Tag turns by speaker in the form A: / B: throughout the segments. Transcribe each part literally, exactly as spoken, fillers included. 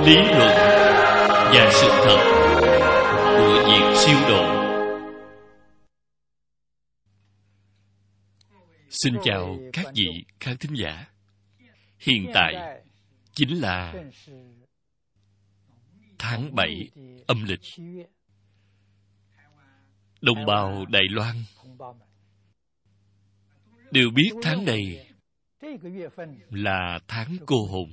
A: lý luận và sự thật của việc siêu độ. Xin chào các vị khán thính giả. Hiện tại chính là tháng bảy âm lịch. Đồng bào Đài Loan đều biết tháng này là tháng cô hồn.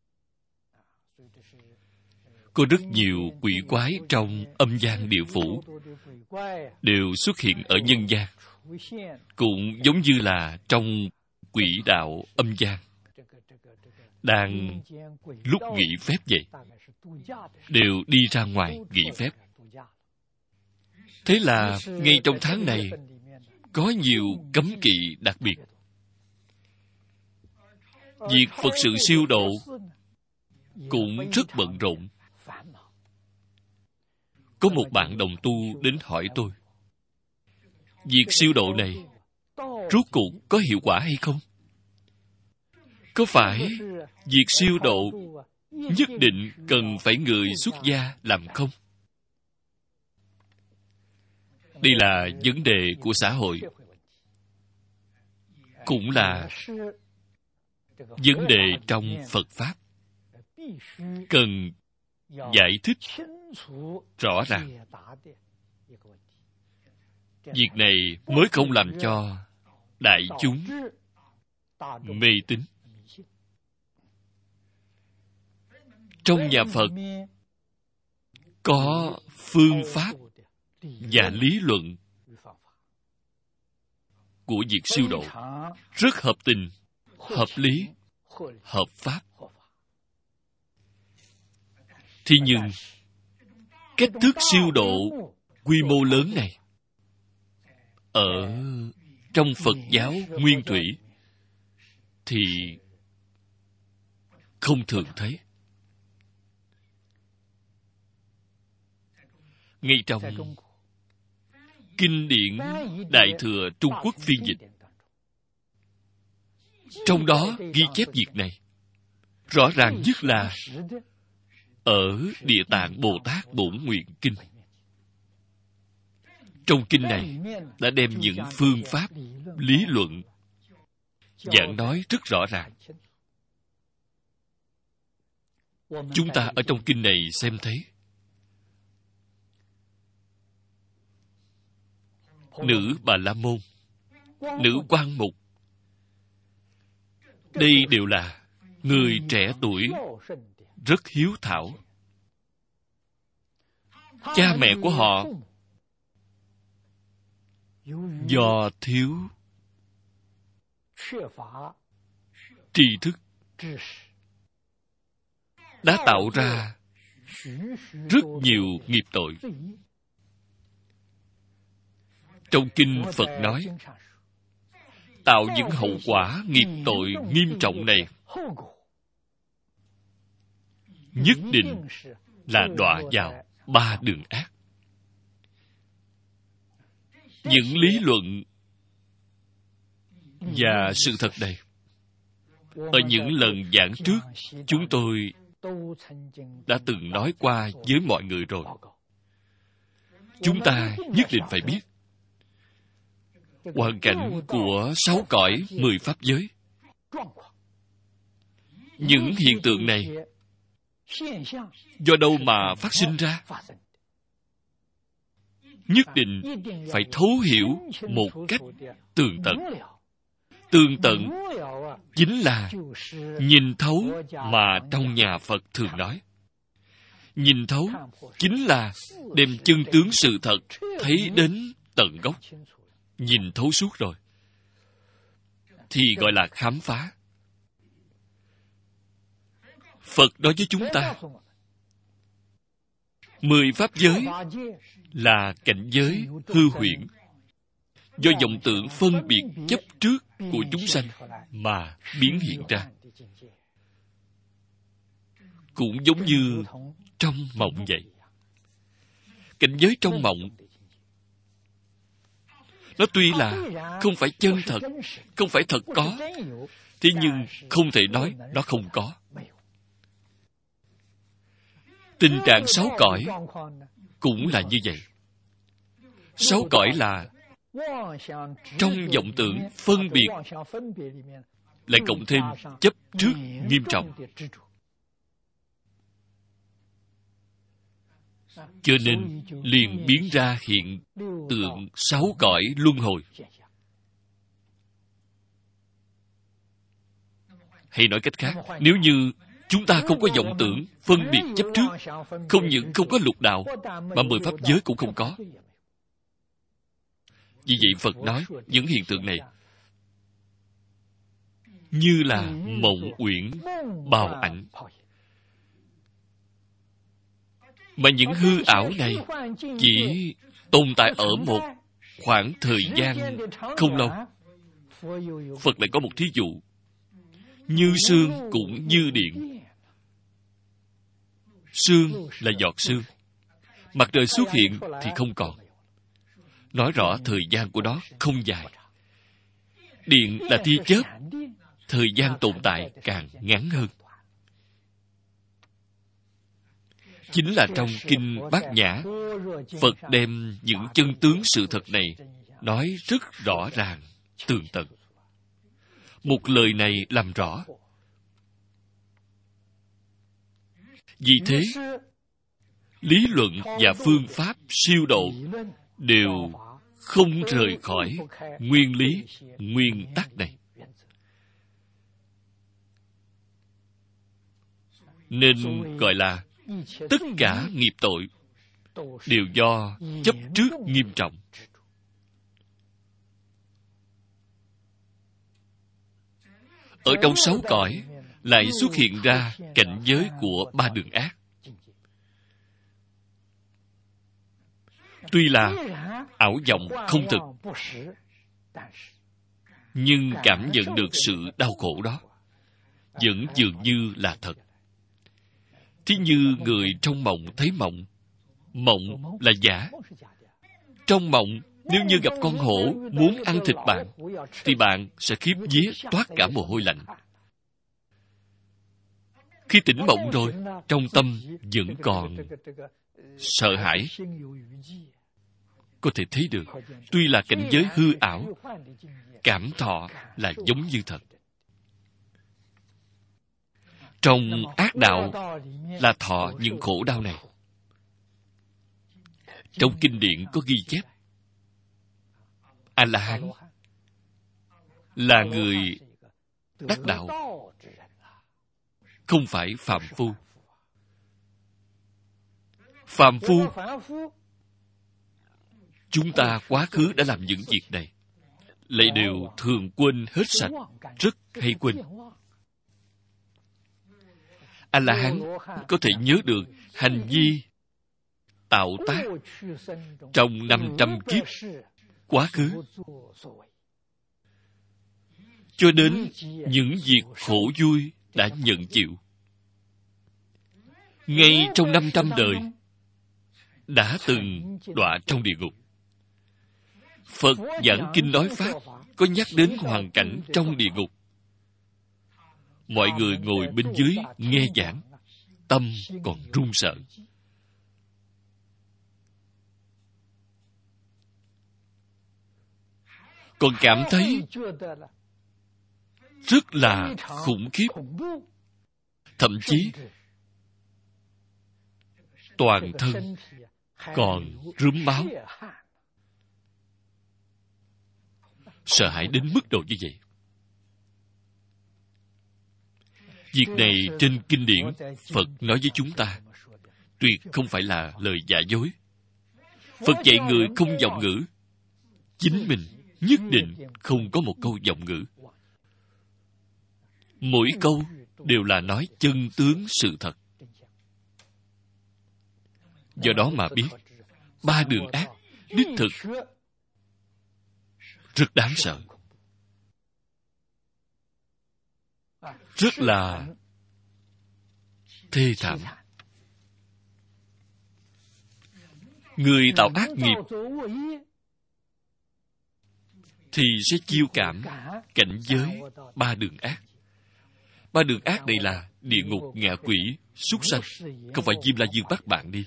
A: Có rất nhiều quỷ quái trong âm gian địa phủ đều xuất hiện ở nhân gian, cũng giống như là trong quỷ đạo âm gian đang lúc nghỉ phép vậy, đều đi ra ngoài nghỉ phép. Thế là ngay trong tháng này có nhiều cấm kỵ đặc biệt. Việc Phật sự siêu độ cũng rất bận rộn. Có một bạn đồng tu đến hỏi tôi, việc siêu độ này rốt cuộc có hiệu quả hay không? Có phải việc siêu độ nhất định cần phải người xuất gia làm không? Đây là vấn đề của xã hội, cũng là vấn đề trong Phật Pháp, cần giải thích rõ ràng. Việc này mới không làm cho đại chúng mê tín. Trong nhà Phật có phương pháp và lý luận của việc siêu độ rất hợp tình, hợp lý, hợp pháp. Thế nhưng cách thức siêu độ quy mô lớn này ở trong Phật giáo nguyên thủy thì không thường thấy. Ngay trong kinh điển Đại Thừa Trung Quốc phiên dịch, trong đó ghi chép việc này rõ ràng nhất là ở Địa Tạng Bồ Tát Bổn Nguyện Kinh. Trong kinh này đã đem những phương pháp, lý luận giảng nói rất rõ ràng. Chúng ta ở trong kinh này xem thấy nữ Bà La Môn, nữ Quan Mục, đây đều là người trẻ tuổi rất hiếu thảo. Cha mẹ của họ do thiếu tri thức đã tạo ra rất nhiều nghiệp tội. Trong kinh Phật nói, tạo những hậu quả nghiệp tội nghiêm trọng này nhất định là đọa vào ba đường ác. Những lý luận và sự thật này ở những lần giảng trước chúng tôi đã từng nói qua với mọi người rồi. Chúng ta nhất định phải biết hoàn cảnh của sáu cõi mười pháp giới. Những hiện tượng này do đâu mà phát sinh ra? Nhất định phải thấu hiểu một cách tường tận. Tường tận chính là nhìn thấu mà trong nhà Phật thường nói. Nhìn thấu chính là đem chân tướng sự thật thấy đến tận gốc. Nhìn thấu suốt rồi thì gọi là khám phá. Phật nói với chúng ta, mười pháp giới là cảnh giới hư huyễn, do vọng tưởng phân biệt chấp trước của chúng sanh mà biến hiện ra. Cũng giống như trong mộng vậy. Cảnh giới trong mộng, nó tuy là không phải chân thật, không phải thật có, thế nhưng không thể nói nó không có. Tình trạng sáu cõi cũng là như vậy. Sáu cõi là trong vọng tưởng phân biệt lại cộng thêm chấp trước nghiêm trọng. Cho nên liền biến ra hiện tượng sáu cõi luân hồi. Hay nói cách khác, nếu như chúng ta không có vọng tưởng phân biệt chấp trước, không những không có lục đạo, mà mười pháp giới cũng không có. Vì vậy Phật nói những hiện tượng này như là mộng uyển bào ảnh. Mà những hư ảo này chỉ tồn tại ở một khoảng thời gian không lâu. Phật lại có một thí dụ: như sương cũng như điện. Sương là giọt sương, mặt trời xuất hiện thì không còn. Nói rõ thời gian của nó không dài. Điện là tia chớp, thời gian tồn tại càng ngắn hơn. Chính là trong Kinh Bát Nhã, Phật đem những chân tướng sự thật này nói rất rõ ràng, tường tận. Một lời này làm rõ. Vì thế, lý luận và phương pháp siêu độ đều không rời khỏi nguyên lý, nguyên tắc này. Nên gọi là tất cả nghiệp tội đều do chấp trước nghiêm trọng. Ở trong sáu cõi lại xuất hiện ra cảnh giới của ba đường ác. Tuy là ảo vọng không thực, nhưng cảm nhận được sự đau khổ đó vẫn dường như là thật. Thí như người trong mộng thấy mộng, mộng là giả. Trong mộng, nếu như gặp con hổ muốn ăn thịt bạn, thì bạn sẽ khiếp vía toát cả mồ hôi lạnh. Khi tỉnh mộng rồi, trong tâm vẫn còn sợ hãi. Có thể thấy được, tuy là cảnh giới hư ảo, cảm thọ là giống như thật. Trong ác đạo là thọ những khổ đau này. Trong kinh điển có ghi chép, A-la-hán là người đắc đạo, không phải phàm phu. Phàm phu, chúng ta quá khứ đã làm những việc này, lại đều thường quên hết sạch, rất hay quên. A-la-hán có thể nhớ được hành vi tạo tác trong năm trăm kiếp quá khứ, cho đến những việc khổ vui đã nhận chịu. Ngay trong năm trăm đời đã từng đọa trong địa ngục. Phật giảng kinh nói pháp có nhắc đến hoàn cảnh trong địa ngục. Mọi người ngồi bên dưới nghe giảng, tâm còn run sợ. Còn cảm thấy rất là khủng khiếp. Thậm chí toàn thân còn rướm máu. Sợ hãi đến mức độ như vậy. Việc này trên kinh điển Phật nói với chúng ta, tuyệt không phải là lời giả dối. Phật dạy người không vọng ngữ, chính mình nhất định không có một câu vọng ngữ. Mỗi câu đều là nói chân tướng sự thật. Do đó mà biết, ba đường ác đích thực rất đáng sợ, rất là thê thảm. Người tạo ác nghiệp thì sẽ chiêu cảm cảnh giới ba đường ác. Ba đường ác này là địa ngục, ngạ quỷ, súc sanh. Không phải Diêm La Dương bắt bạn đi.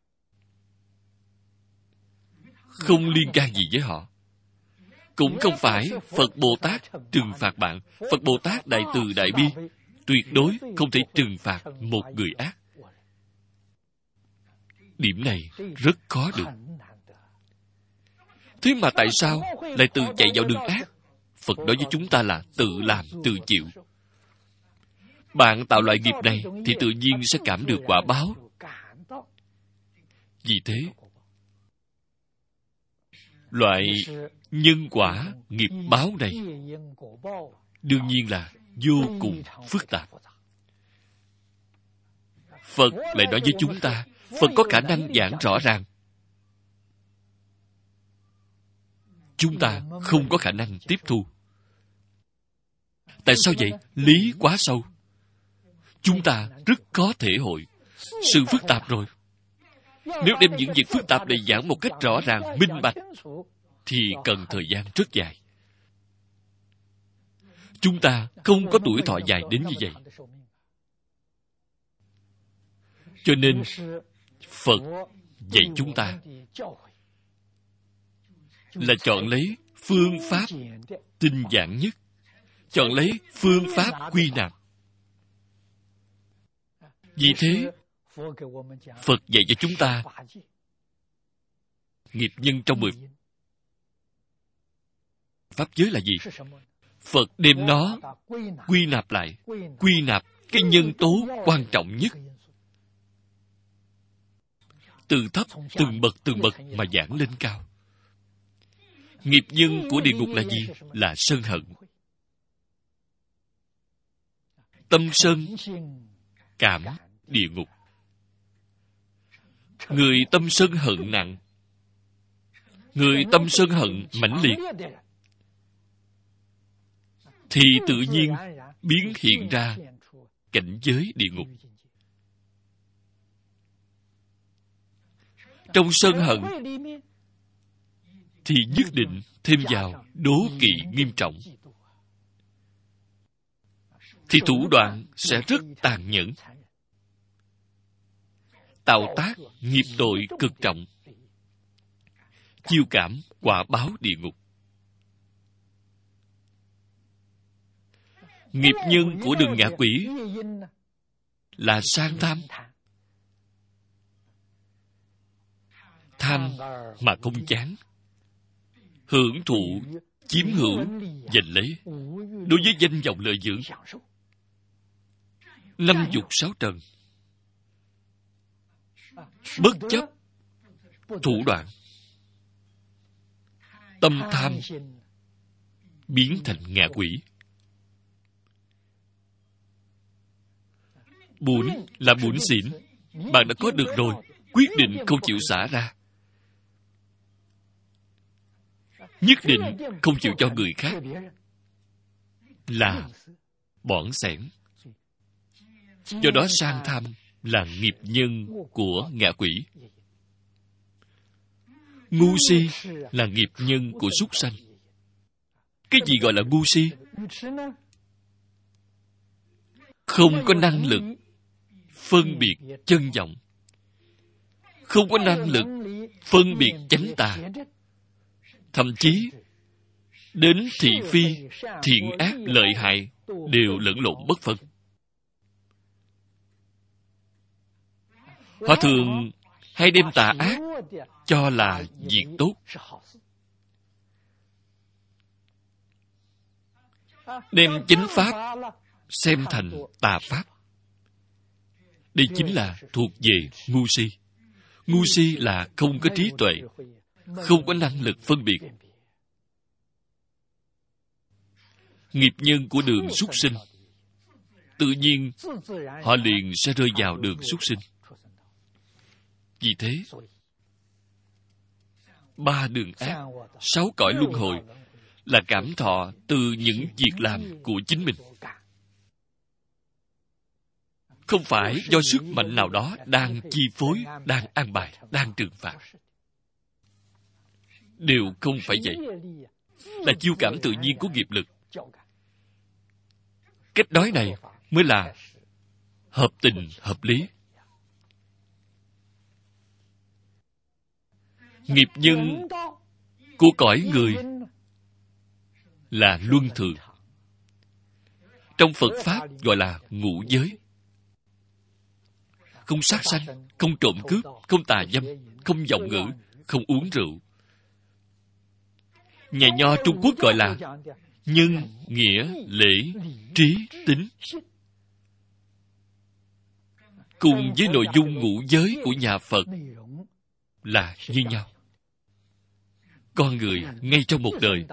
A: Không liên can gì với họ. Cũng không phải Phật Bồ Tát trừng phạt bạn. Phật Bồ Tát đại từ đại bi, tuyệt đối không thể trừng phạt một người ác. Điểm này rất khó được. Thế mà tại sao lại tự chạy vào đường ác? Phật nói với chúng ta là tự làm, tự chịu. Bạn tạo loại nghiệp này thì tự nhiên sẽ cảm được quả báo. Vì thế, loại nhân quả nghiệp báo này đương nhiên là vô cùng phức tạp. Phật lại nói với chúng ta, Phật có khả năng giảng rõ ràng. Chúng ta không có khả năng tiếp thu. Tại sao vậy? Lý quá sâu. Chúng ta rất khó thể hội sự phức tạp rồi. Nếu đem những việc phức tạp này giảng một cách rõ ràng, minh bạch, thì cần thời gian rất dài. Chúng ta không có tuổi thọ dài đến như vậy. Cho nên, Phật dạy chúng ta là chọn lấy phương pháp tinh giản nhất, chọn lấy phương pháp quy nạp. Vì thế, Phật dạy cho chúng ta nghiệp nhân trong mười pháp giới là gì? Phật đem nó quy nạp lại, quy nạp cái nhân tố quan trọng nhất. Từ thấp, từng bậc từng bậc mà giảng lên cao. Nghiệp nhân của địa ngục là gì? Là sân hận. Tâm sân cảm địa ngục. Người tâm sân hận nặng, người tâm sân hận mãnh liệt, thì tự nhiên biến hiện ra cảnh giới địa ngục. Trong sân hận thì nhất định thêm vào đố kỵ nghiêm trọng, thì thủ đoạn sẽ rất tàn nhẫn, tạo tác nghiệp tội cực trọng, chiêu cảm quả báo địa ngục. Nghiệp nhân của đường ngạ quỷ là sang tham. Tham mà không chán, hưởng thụ, chiếm hữu, giành lấy, đối với danh vọng lợi dưỡng, năm dục sáu trần, bất chấp thủ đoạn, tâm tham biến thành ngạ quỷ. Bủn là bủn xỉn, bạn đã có được rồi, quyết định không chịu xả ra, nhất định không chịu cho người khác, là bỏng xẻn. Do đó sang tham là nghiệp nhân của ngạ quỷ. Ngu si là nghiệp nhân của súc sanh. Cái gì gọi là ngu si? Không có năng lực phân biệt chân vọng, không có năng lực phân biệt chánh tà, thậm chí đến thị phi, thiện ác, lợi hại đều lẫn lộn bất phân. Họ thường hay đem tà ác cho là việc tốt, đem chánh pháp xem thành tà pháp. Đây chính là thuộc về ngu si. Ngu si là không có trí tuệ, không có năng lực phân biệt. Nghiệp nhân của đường súc sinh, tự nhiên họ liền sẽ rơi vào đường súc sinh. Vì thế, ba đường ác, sáu cõi luân hồi là cảm thọ từ những việc làm của chính mình, không phải do sức mạnh nào đó đang chi phối, đang an bài, đang trừng phạt. Đều không phải vậy. Là chiêu cảm tự nhiên của nghiệp lực. Cách nói này, mới là hợp tình, hợp lý. Nghiệp nhân của cõi người là luân thường. Trong Phật Pháp gọi là ngũ giới. Không sát sanh, không trộm cướp, không tà dâm, không vọng ngữ, không uống rượu. Nhà Nho Trung Quốc gọi là nhân, nghĩa, lễ, trí, tín. Cùng với nội dung ngũ giới của nhà Phật là như nhau. Con người ngay trong một đời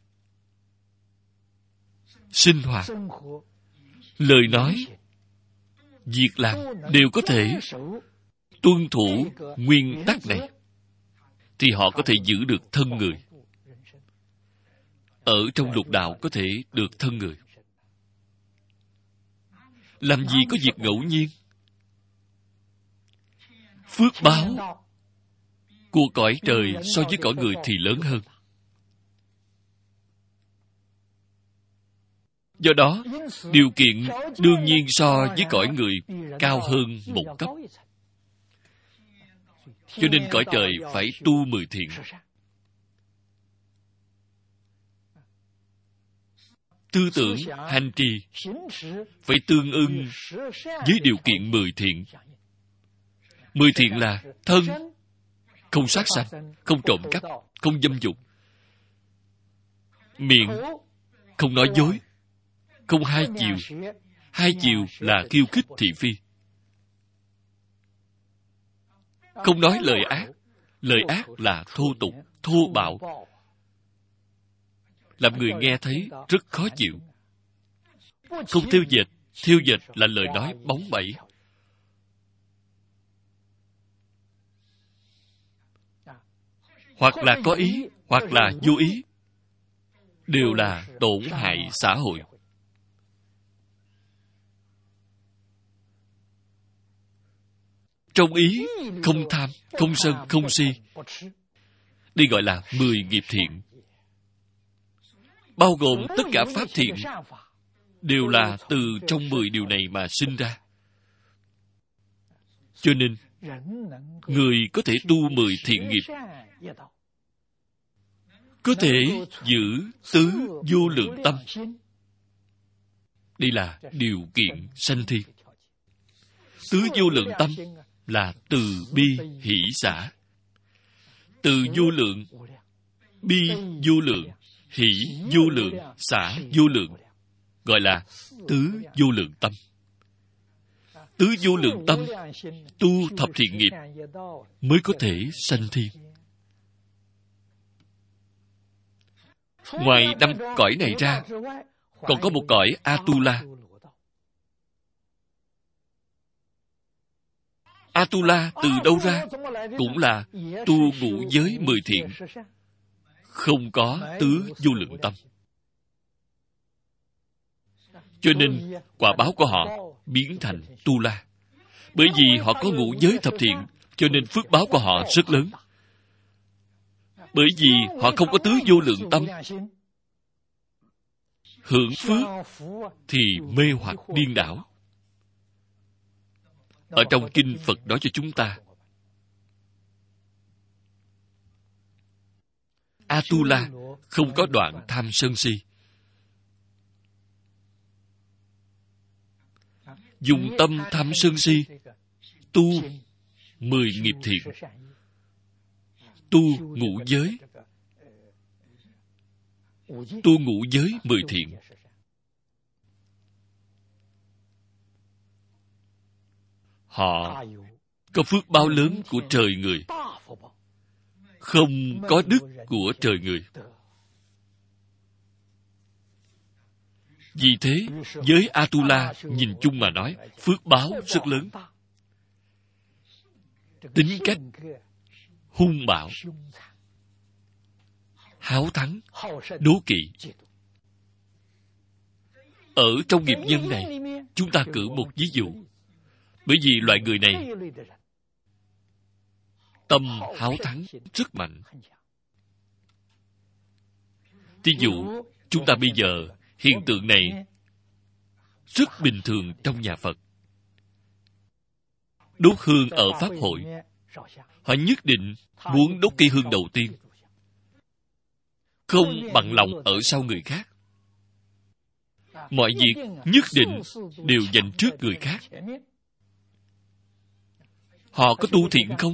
A: sinh hoạt, lời nói, việc làm đều có thể tuân thủ nguyên tắc này, thì họ có thể giữ được thân người. Ở trong lục đạo có thể được thân người. Làm gì có việc ngẫu nhiên. Phước báo của cõi trời so với cõi người thì lớn hơn. Do đó, điều kiện đương nhiên so với cõi người cao hơn một cấp. Cho nên cõi trời phải tu mười thiện. Tư tưởng, hành trì phải tương ưng với điều kiện mười thiện. Mười thiện là thân, không sát sanh, không trộm cắp, không dâm dục. Miệng, không nói dối, không hai chiều. Hai chiều là khiêu khích thị phi. Không nói lời ác. Lời ác là thô tục, thô bạo, làm người nghe thấy rất khó chịu. Không thêu dệt. Thêu dệt là lời nói bóng bẩy. Hoặc là có ý, hoặc là vô ý, đều là tổn hại xã hội. Trong ý, không tham, không sân, không si. Đây gọi là mười nghiệp thiện. Bao gồm tất cả pháp thiện đều là từ trong mười điều này mà sinh ra. Cho nên, người có thể tu mười thiện nghiệp, có thể giữ tứ vô lượng tâm. Đây là điều kiện sanh thiên. Tứ vô lượng tâm là từ bi hỷ xả. Từ vô lượng, bi vô lượng, hỷ vô lượng, xả vô lượng, gọi là tứ vô lượng tâm. Tứ vô lượng tâm tu thập thiện nghiệp mới có thể sanh thiên. Ngoài năm cõi này ra, còn có một cõi Atula. Atula từ đâu ra? Cũng là tu ngũ giới mười thiện, không có tứ vô lượng tâm. Cho nên quả báo của họ biến thành Tu La. Bởi vì họ có ngũ giới thập thiện, cho nên phước báo của họ rất lớn. Bởi vì họ không có tứ vô lượng tâm, hưởng phước thì mê hoặc điên đảo. Ở trong kinh Phật nói cho chúng ta, Atula không có đoạn tham sân si. Dùng tâm tham sân si tu mười nghiệp thiện, tu ngũ giới, tu ngũ giới mười thiện. Họ có phước báo lớn của trời người, không có đức của trời người. Vì thế, với Atula nhìn chung mà nói, phước báo rất lớn. Tính cách hung bạo, háo thắng, đố kỵ. Ở trong nghiệp nhân này, chúng ta cử một ví dụ. Bởi vì loại người này tâm háo thắng rất mạnh. Ví dụ, chúng ta bây giờ hiện tượng này rất bình thường trong nhà Phật. Đốt hương ở Pháp hội, họ nhất định muốn đốt cây hương đầu tiên, không bằng lòng ở sau người khác. Mọi việc nhất định đều dành trước người khác. Họ có tu thiện không?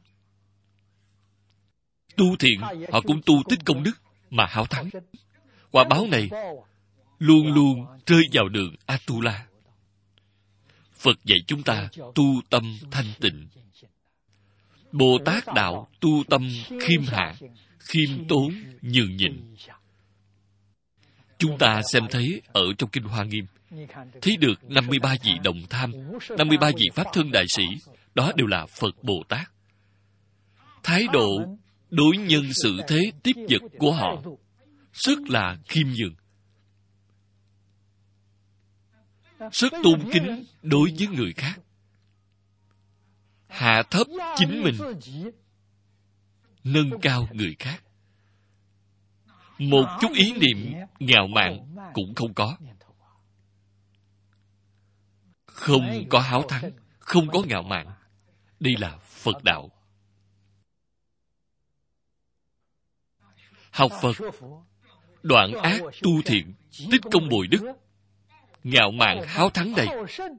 A: Tu thiện, họ cũng tu tích công đức mà háo thắng. Quả báo này luôn luôn rơi vào đường Atula. Phật dạy chúng ta tu tâm thanh tịnh. Bồ Tát đạo tu tâm khiêm hạ, khiêm tốn nhường nhịn. Chúng ta xem thấy ở trong Kinh Hoa Nghiêm, thấy được năm mươi ba vị đồng tham, năm mươi ba vị Pháp thân đại sĩ, đó đều là Phật Bồ Tát. Thái độ đối nhân xử thế tiếp vật của họ rất là khiêm nhường, rất tôn kính đối với người khác, hạ thấp chính mình, nâng cao người khác. Một chút ý niệm ngạo mạn cũng không có. Không có háo thắng, không có ngạo mạn. Đây là Phật đạo. Học Phật, đoạn ác tu thiện, tích công bồi đức. Ngạo mạn háo thắng đây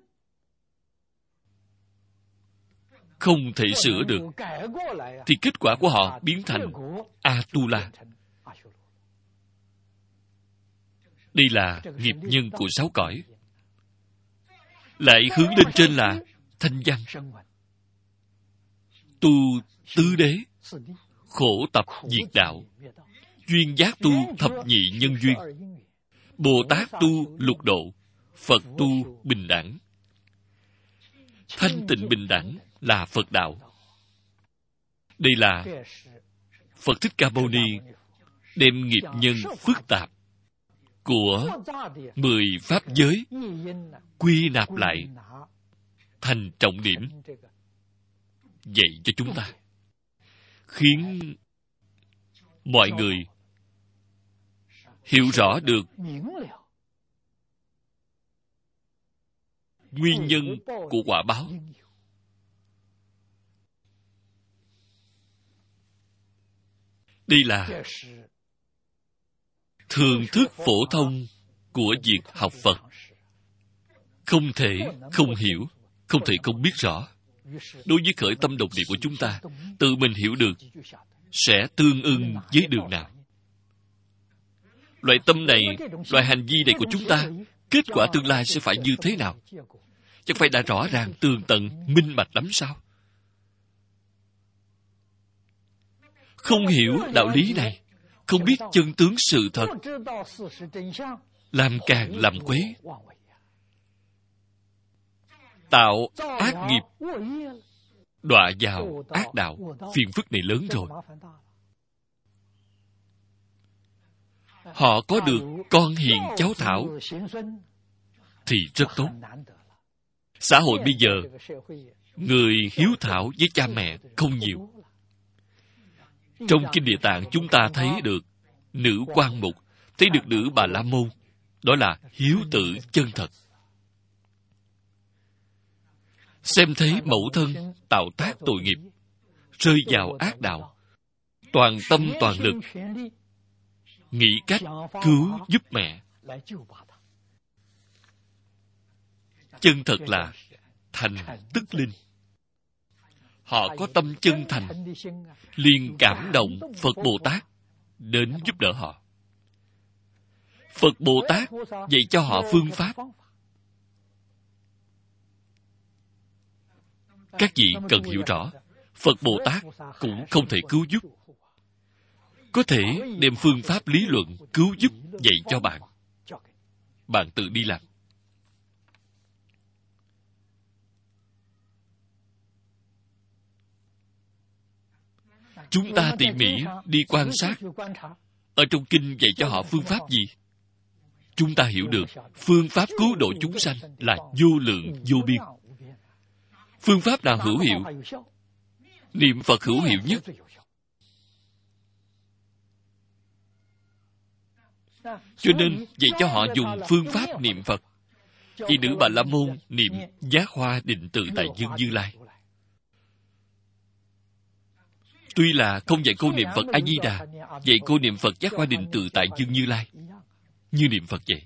A: không thể sửa được, thì kết quả của họ biến thành Atula. Đây là nghiệp nhân của sáu cõi. Lại hướng lên trên là thanh văn. Tu tứ đế, khổ tập diệt đạo, duyên giác tu thập nhị nhân duyên, Bồ Tát tu lục độ, Phật tu bình đẳng. Thanh tịnh bình đẳng là Phật đạo. Đây là Phật Thích Ca Mâu Ni đem nghiệp nhân phức tạp của mười pháp giới quy nạp lại thành trọng điểm dạy cho chúng ta, khiến mọi người hiểu rõ được nguyên nhân của quả báo. Đây là thường thức phổ thông của việc học Phật. Không thể không hiểu, không thể không biết rõ. Đối với khởi tâm đồng niệm của chúng ta, tự mình hiểu được sẽ tương ưng với đường nào. Loại tâm này, loại hành vi này của chúng ta, kết quả tương lai sẽ phải như thế nào? Chẳng phải đã rõ ràng, tường tận, minh bạch lắm sao? Không hiểu đạo lý này, không biết chân tướng sự thật, làm càng làm quấy, tạo ác nghiệp, đọa vào ác đạo. Phiền phức này lớn rồi. Họ có được con hiền cháu thảo thì rất tốt. Xã hội bây giờ, người hiếu thảo với cha mẹ không nhiều. Trong Kinh Địa Tạng chúng ta thấy được nữ quan mục, thấy được nữ Bà La Môn. Đó là hiếu tử chân thật. Xem thấy mẫu thân tạo tác tội nghiệp, rơi vào ác đạo, toàn tâm toàn lực nghĩ cách cứu giúp mẹ. Chân thật là thành tức linh. Họ có tâm chân thành, liền cảm động Phật Bồ Tát đến giúp đỡ họ. Phật Bồ Tát dạy cho họ phương pháp. Các vị cần hiểu rõ, Phật Bồ Tát cũng không thể cứu giúp. Có thể đem phương pháp lý luận cứu giúp dạy cho bạn. Bạn tự đi làm. Chúng ta tỉ mỉ đi quan sát, ở trong kinh dạy cho họ phương pháp gì? Chúng ta hiểu được phương pháp cứu độ chúng sanh là vô lượng vô biên. Phương pháp nào hữu hiệu? Niệm Phật hữu hiệu nhất. Cho nên dạy cho họ dùng phương pháp niệm Phật. Y nữ Bà La Môn niệm Giác Hoa Định Tự Tại Dương Như Lai. Tuy là không dạy cô niệm Phật A Di Đà, dạy cô niệm Phật Giác Hoa Định Tự Tại Dương Như Lai, như niệm Phật vậy.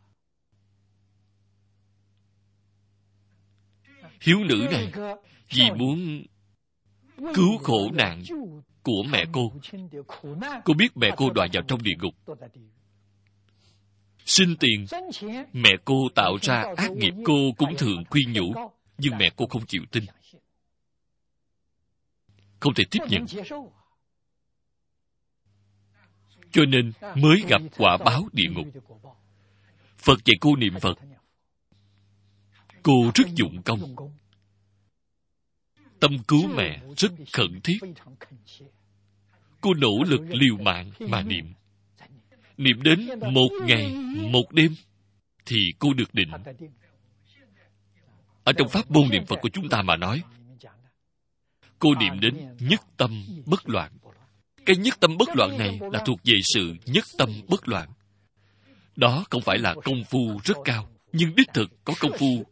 A: Hiếu nữ này vì muốn cứu khổ nạn của mẹ cô. Cô biết mẹ cô đọa vào trong địa ngục. Sinh tiền, mẹ cô tạo ra ác nghiệp, cô cũng thường khuyên nhủ, nhưng mẹ cô không chịu tin, không thể tiếp nhận. Cho nên mới gặp quả báo địa ngục. Phật dạy cô niệm Phật, cô rất dụng công. Tâm cứu mẹ rất khẩn thiết. Cô nỗ lực liều mạng mà niệm. Niệm đến một ngày, một đêm, thì cô được định. Ở trong pháp môn niệm Phật của chúng ta mà nói, cô niệm đến nhất tâm bất loạn. Cái nhất tâm bất loạn này là thuộc về sự nhất tâm bất loạn. Đó không phải là công phu rất cao, nhưng đích thực có công phu.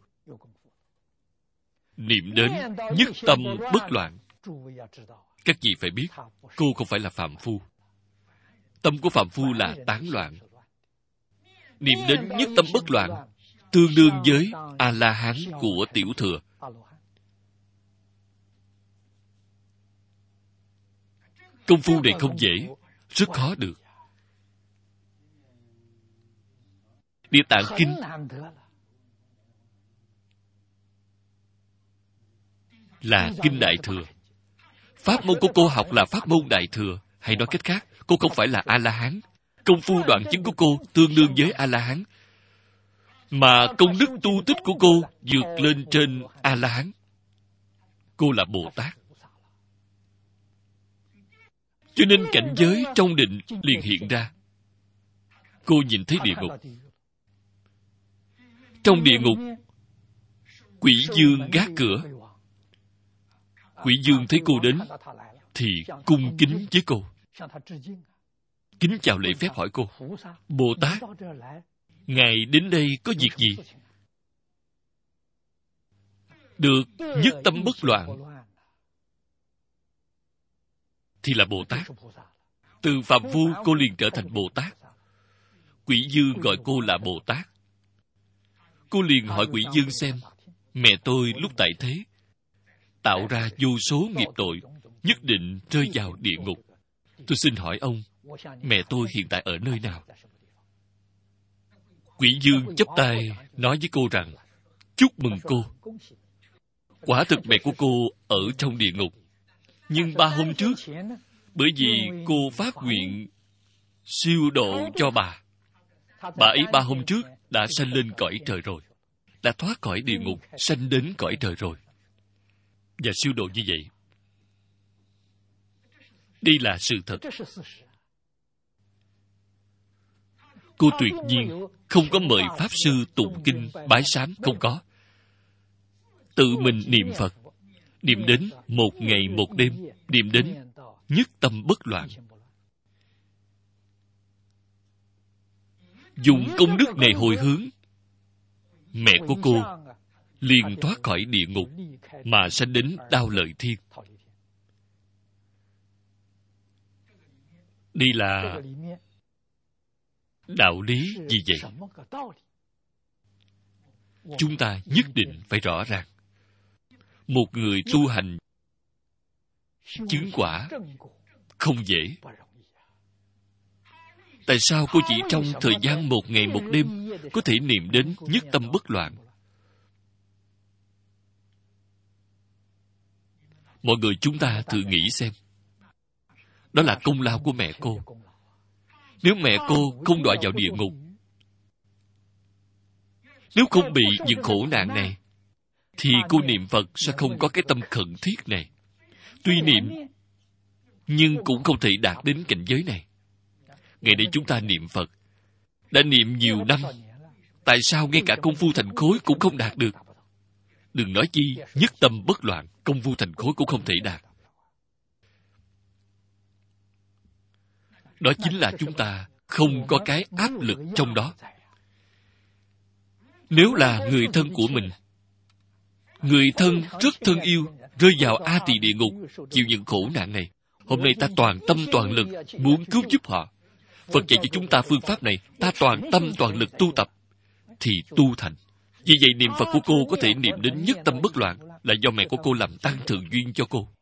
A: Niệm đến nhất tâm bất loạn. Các vị phải biết, cô không phải là phàm phu. Tâm của phàm phu là tán loạn. Niệm đến nhất tâm bất loạn, tương đương với A-la-hán của tiểu thừa. Công phu này không dễ, rất khó được. Địa Tạng Kinh là kinh Đại Thừa. Pháp môn của cô học là pháp môn Đại Thừa. Hay nói cách khác, cô không phải là A-la-hán. Công phu đoạn chứng của cô tương đương với A-la-hán. Mà công đức tu tích của cô vượt lên trên A-la-hán. Cô là Bồ Tát. Cho nên cảnh giới trong định liền hiện ra. Cô nhìn thấy địa ngục. Trong địa ngục, quỷ dương gác cửa. Quỷ dương thấy cô đến, thì cung kính với cô. Kính chào lễ phép hỏi cô, Bồ Tát, Ngài đến đây có việc gì? Được nhất tâm bất loạn thì là Bồ Tát. Từ phàm phu cô liền trở thành Bồ Tát. Quỷ dương gọi cô là Bồ Tát. Cô liền hỏi quỷ dương xem, mẹ tôi lúc tại thế tạo ra vô số nghiệp tội, nhất định rơi vào địa ngục. Tôi xin hỏi ông, mẹ tôi hiện tại ở nơi nào? Quỷ dương chắp tay nói với cô rằng, chúc mừng cô. Quả thực mẹ của cô ở trong địa ngục. Nhưng ba hôm trước, bởi vì cô phát nguyện siêu độ cho bà, bà ấy ba hôm trước đã sanh lên cõi trời rồi, đã thoát khỏi địa ngục, sanh đến cõi trời rồi. Và siêu độ như vậy, đây là sự thật. Cô tuyệt nhiên không có mời Pháp Sư tụng kinh, bái sám, không có. Tự mình niệm Phật, niệm đến một ngày một đêm, niệm đến nhất tâm bất loạn. Dùng công đức này hồi hướng, mẹ của cô liền thoát khỏi địa ngục mà sanh đến Đao Lợi Thiên. Đây là đạo lý gì vậy? Chúng ta nhất định phải rõ ràng. Một người tu hành chứng quả không dễ. Tại sao cô chỉ trong thời gian một ngày một đêm có thể niệm đến nhất tâm bất loạn? Mọi người chúng ta thử nghĩ xem. Đó là công lao của mẹ cô. Nếu mẹ cô không đọa vào địa ngục, nếu không bị những khổ nạn này, thì cô niệm Phật sẽ không có cái tâm khẩn thiết này. Tuy niệm, nhưng cũng không thể đạt đến cảnh giới này. Ngày nay chúng ta niệm Phật, đã niệm nhiều năm, tại sao ngay cả công phu thành khối cũng không đạt được? Đừng nói chi nhất tâm bất loạn, công phu thành khối cũng không thể đạt. Đó chính là chúng ta không có cái áp lực trong đó. Nếu là người thân của mình, người thân rất thân yêu, rơi vào A Tỳ địa ngục, chịu những khổ nạn này, hôm nay ta toàn tâm toàn lực muốn cứu giúp họ. Phật dạy cho chúng ta phương pháp này, ta toàn tâm toàn lực tu tập, thì tu thành. Vì vậy niệm Phật của cô có thể niệm đến nhất tâm bất loạn, là do mẹ của cô làm tăng thượng duyên cho cô.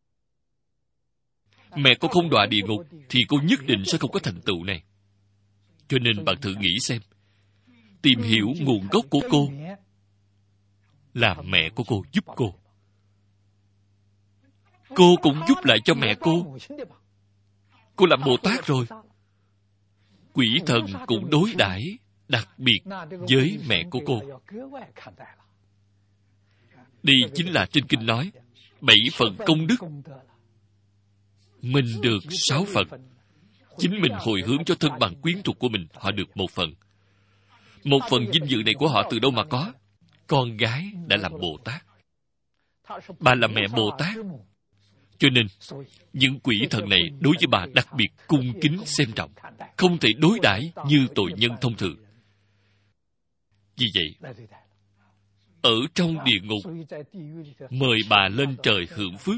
A: Mẹ cô không đọa địa ngục, thì cô nhất định sẽ không có thành tựu này. Cho nên bạn thử nghĩ xem, tìm hiểu nguồn gốc của cô, là mẹ của cô giúp cô. Cô cũng giúp lại cho mẹ cô. Cô làm Bồ Tát rồi. Quỷ thần cũng đối đãi đặc biệt với mẹ của cô. Đây chính là trên kinh nói, bảy phần công đức. Mình được sáu phần. Chính mình hồi hướng cho thân bằng quyến thuộc của mình, họ được một phần. Một phần vinh dự này của họ từ đâu mà có? Con gái đã làm Bồ Tát. Bà là mẹ Bồ Tát. Cho nên, những quỷ thần này đối với bà đặc biệt cung kính xem trọng, không thể đối đãi như tội nhân thông thường. Vì vậy, ở trong địa ngục, mời bà lên trời hưởng phước.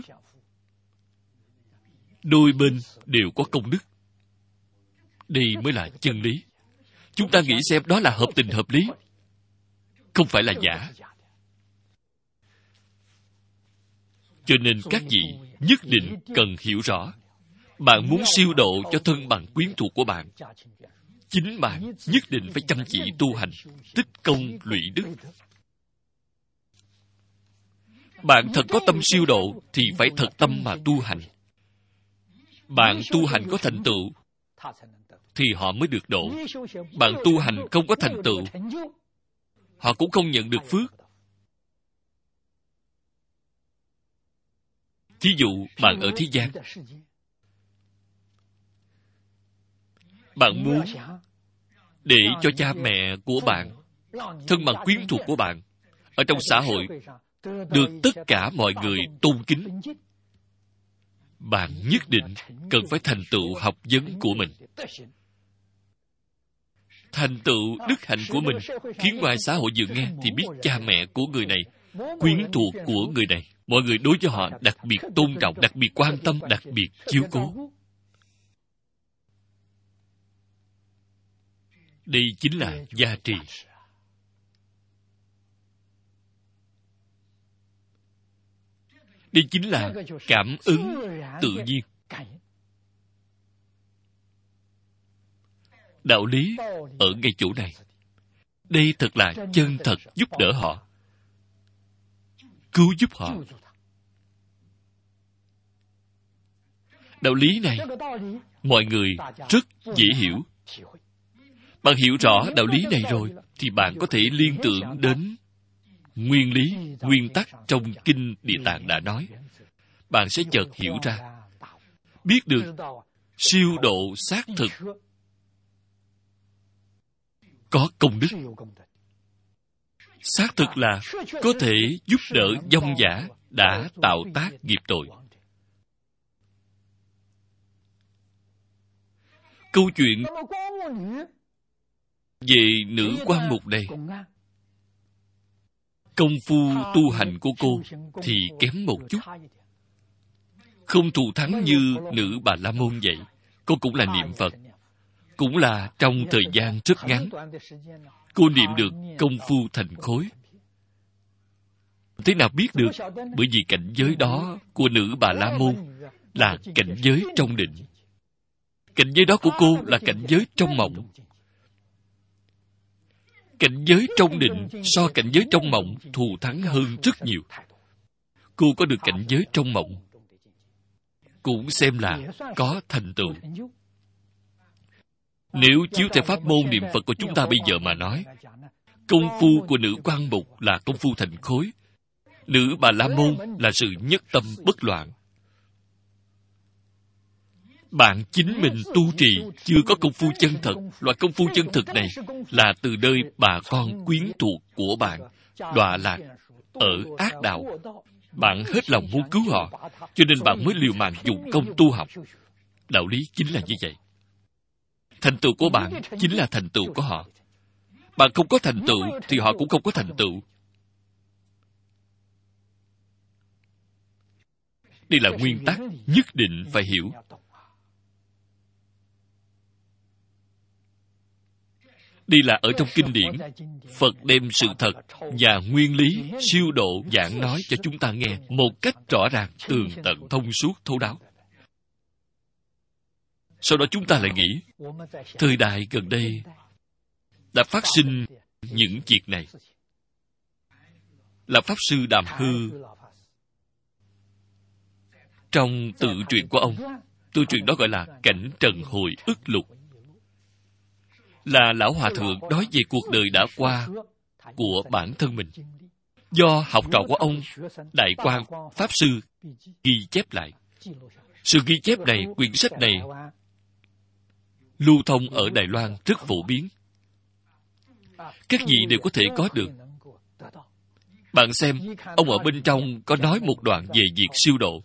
A: Đôi bên đều có công đức. Đây mới là chân lý. Chúng ta nghĩ xem đó là hợp tình hợp lý, không phải là giả. Cho nên các vị nhất định cần hiểu rõ, bạn muốn siêu độ cho thân bằng quyến thuộc của bạn, chính bạn nhất định phải chăm chỉ tu hành, tích công lũy đức. Bạn thật có tâm siêu độ thì phải thật tâm mà tu hành. Bạn tu hành có thành tựu thì họ mới được độ. Bạn tu hành không có thành tựu, họ cũng không nhận được phước. Thí dụ bạn ở thế gian, bạn muốn để cho cha mẹ của bạn, thân bằng quyến thuộc của bạn, ở trong xã hội được tất cả mọi người tôn kính, bạn nhất định cần phải thành tựu học vấn của mình, thành tựu đức hạnh của mình, khiến ngoài xã hội vừa nghe thì biết cha mẹ của người này, quyến thuộc của người này, mọi người đối với họ đặc biệt tôn trọng, đặc biệt quan tâm, đặc biệt chiếu cố. Đây chính là gia trì. Đây chính là cảm ứng tự nhiên. Đạo lý ở ngay chỗ này. Đây thật là chân thật giúp đỡ họ, cứu giúp họ. Đạo lý này mọi người rất dễ hiểu. Bạn hiểu rõ đạo lý này rồi thì bạn có thể liên tưởng đến nguyên lý, nguyên tắc trong Kinh Địa Tạng đã nói. Bạn sẽ chợt hiểu ra, biết được siêu độ xác thực có công đức. Xác thực là có thể giúp đỡ vong giả đã tạo tác nghiệp tội. Câu chuyện về nữ quan mục này, công phu tu hành của cô thì kém một chút, không thù thắng như nữ Bà La Môn vậy. Cô cũng là niệm Phật, cũng là trong thời gian rất ngắn, cô niệm được công phu thành khối. Thế nào biết được? Bởi vì cảnh giới đó của nữ Bà La Môn là cảnh giới trong định. Cảnh giới đó của cô là cảnh giới trong mộng. Cảnh giới trong định so cảnh giới trong mộng thù thắng hơn rất nhiều. Cô có được cảnh giới trong mộng, cũng xem là có thành tựu. Nếu chiếu theo pháp môn niệm Phật của chúng ta bây giờ mà nói, công phu của nữ quan mục là công phu thành khối, nữ Bà La Môn là sự nhất tâm bất loạn. Bạn chính mình tu trì chưa có công phu chân thật. Loại công phu chân thực này là từ nơi bà con quyến thuộc của bạn đọa lạc ở ác đạo. Bạn hết lòng muốn cứu họ, cho nên bạn mới liều mạng dụng công tu học. Đạo lý chính là như vậy. Thành tựu của bạn chính là thành tựu của họ. Bạn không có thành tựu thì họ cũng không có thành tựu. Đây là nguyên tắc nhất định phải hiểu. Đây là ở trong kinh điển, Phật đem sự thật và nguyên lý siêu độ giảng nói cho chúng ta nghe một cách rõ ràng, tường tận, thông suốt, thấu đáo. Sau đó chúng ta lại nghĩ, thời đại gần đây đã phát sinh những việc này. Là Pháp Sư Đàm Hư, trong tự truyện của ông, tự truyện đó gọi là Cảnh Trần Hồi Ức Lục, là Lão Hòa Thượng nói về cuộc đời đã qua của bản thân mình, do học trò của ông, Đại Quang Pháp Sư, ghi chép lại. Sự ghi chép này, quyển sách này, lưu thông ở Đài Loan rất phổ biến. Các vị đều có thể có được. Bạn xem, ông ở bên trong có nói một đoạn về việc siêu độ.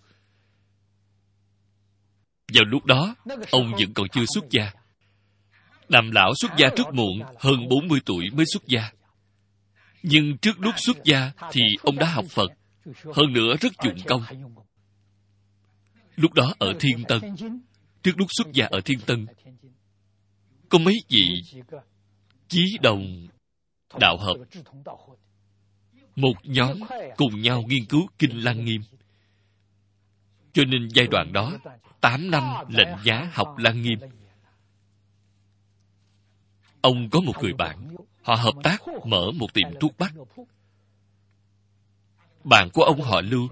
A: Vào lúc đó, ông vẫn còn chưa xuất gia. Đàm lão xuất gia rất muộn, hơn bốn mươi tuổi mới xuất gia. Nhưng trước lúc xuất gia thì ông đã học Phật, hơn nữa rất dụng công. Lúc đó ở Thiên Tân, trước lúc xuất gia ở Thiên Tân, có mấy vị chí đồng đạo hợp, một nhóm cùng nhau nghiên cứu Kinh Lăng Nghiêm. Cho nên giai đoạn đó, tám năm lệnh giá học Lăng Nghiêm. Ông có một người bạn, họ hợp tác mở một tiệm thuốc bắc. Bạn của ông họ Lưu,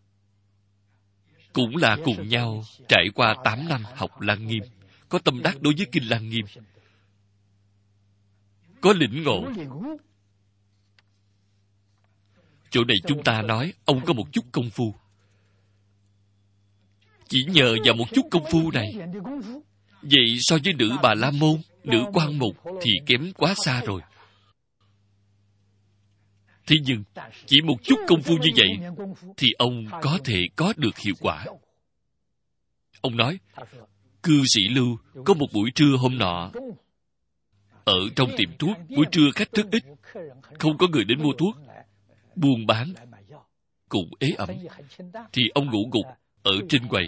A: cũng là cùng nhau trải qua tám năm học Lăng Nghiêm, có tâm đắc đối với Kinh Lăng Nghiêm, có lĩnh ngộ. Chỗ này chúng ta nói ông có một chút công phu. Chỉ nhờ vào một chút công phu này, vậy so với nữ Bà La Môn, nữ Quan Mục thì kém quá xa rồi. Thế nhưng, chỉ một chút công phu như vậy, thì ông có thể có được hiệu quả. Ông nói, cư sĩ Lưu có một buổi trưa hôm nọ, ở trong tiệm thuốc, buổi trưa khách rất ít, không có người đến mua thuốc, buôn bán cũng ế ẩm, thì ông ngủ gục ở trên quầy.